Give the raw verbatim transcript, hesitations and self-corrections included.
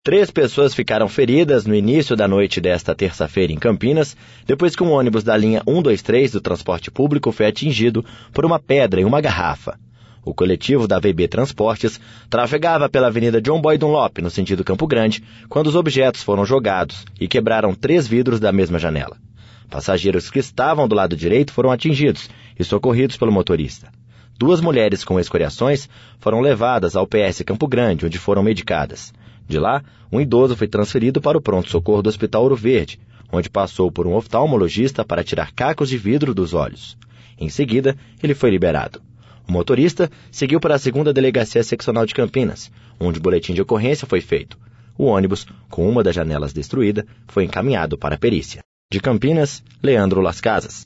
Três pessoas ficaram feridas no início da noite desta terça-feira em Campinas, depois que um ônibus da linha cento e vinte e três do transporte público foi atingido por uma pedra em uma garrafa. O coletivo da V B Transportes trafegava pela Avenida John Boy Dunlop, no sentido Campo Grande, quando os objetos foram jogados e quebraram três vidros da mesma janela. Passageiros que estavam do lado direito foram atingidos e socorridos pelo motorista. Duas mulheres com escoriações foram levadas ao P S Campo Grande, onde foram medicadas. De lá, um idoso foi transferido para o pronto-socorro do Hospital Ouro Verde, onde passou por um oftalmologista para tirar cacos de vidro dos olhos. Em seguida, ele foi liberado. O motorista seguiu para a segunda Delegacia Seccional de Campinas, onde o boletim de ocorrência foi feito. O ônibus, com uma das janelas destruída, foi encaminhado para a perícia. De Campinas, Leandro Las Casas.